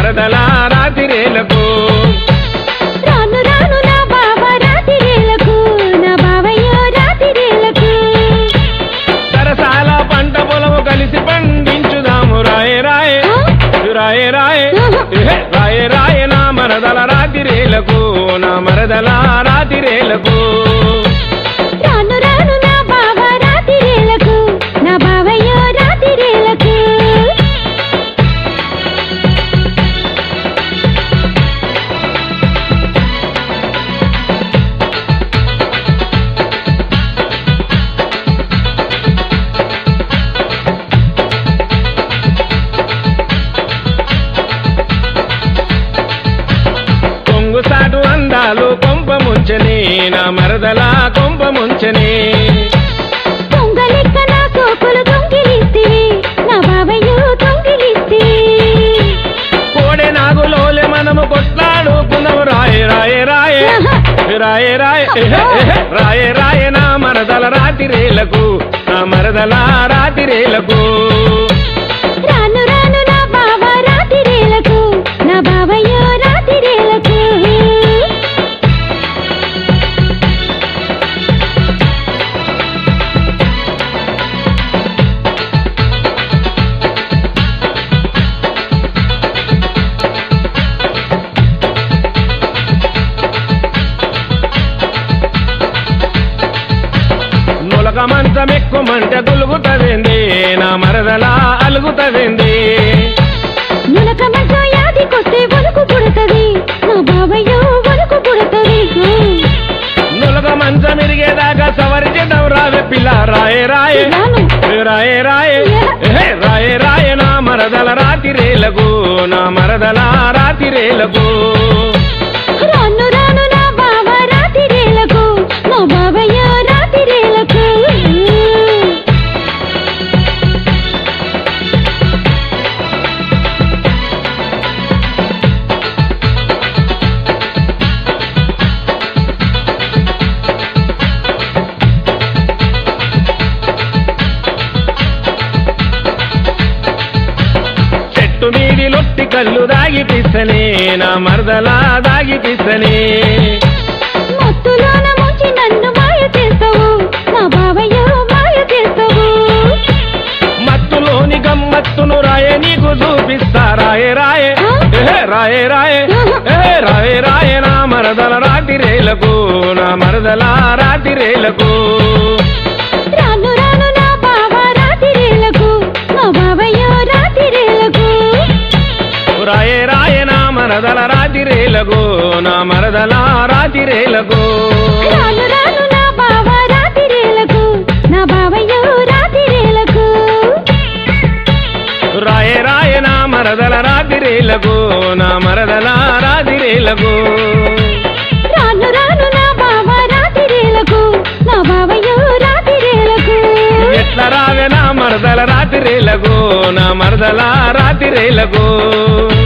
మరదల రాతిరేలకు రాను రాను నా బావ రాతిరేలకు నా బావయ్యో రాతిరేలకు సరసాల పంట పొలము కలిసి పండించుదాము రాయే రాయే రాయే రాయే రాయే రాయే నా మరదల రాతిరేలకు నా మరదల రాతిరేలకు రాను రాను నా బావ రాతిరేలకు నా బావయ్యో రాతిరేలకు కొంగుసాటు అందాలు కొంప ముంచని నా మరదల కొంప ముంచని పొంగలిక్క నా సోకులు దొంగిలిస్తివి నా బావయ్యో దొంగిలిస్తివి కోడె నాగులోలే మనము కొట్లాడుకుందాము రాయే రాయే రాయే రాయే రాయే రాయే రాయే నా మరదల రాతిరేలకు నా మరదల రాతిరేలకు రాను రాను నా బావ రాతిరేలకు నా బావయ్యో రాతిరేలకు నులక మంచం ఎక్కుమంటే గులుగుతదేంది నా మరదల అలుగుతదేంది నులక మంచం యాదికొస్తే వణుకు పుడతది నా బావయ్యో వణుకు పుడతది నులక మంచం ఇరిగేదాకా సవరించడం రావే పిల్ల రాయే రాయే రాను రాయే రాయే రాయే రాయే నా మరదల రాతిరేలకు నా మరదల రాతిరేలకు రాను రాను నా బావ రాతిరేలకు నా బావయ్యో రాతిరేలకు చెట్టు మీది లొట్టి కళ్ళు దాగిపిస్తని నా మరదల దాగిపిస్తని మత్తులోన ముంచి నన్ను మాయ చేస్తావు నా బావయ్యో మాయ చేస్తావు మత్తులోని గమ్మత్తును రాయే నీకు చూపిస్తా రాయే రాయే రాయే రాయే రాయే రాయే నా మరదల రాతిరేలకు నా మరదల రాతిరేలకు రాను రాను నా బావ రాతిరేలకు నా బావయ్యో రాతిరేలకు రాయే రాయే నా మరదల రాతిరేలకు నా మరదల రాతిరేలకు రాను రాను నా బావ రాతిరేలకు నా బావయ్యో రాతిరేలకు రాయే రాయే నా మరదల రాతిరేలకు నా మరదల రాతిరేలకు రాను రాను నా బావ రాతిరేలకు నా బావయ్యో రాతిరేలకు ఎట్లా రావే నా మరదల రాతిరేలకు నా మరదల రాతిరేలకు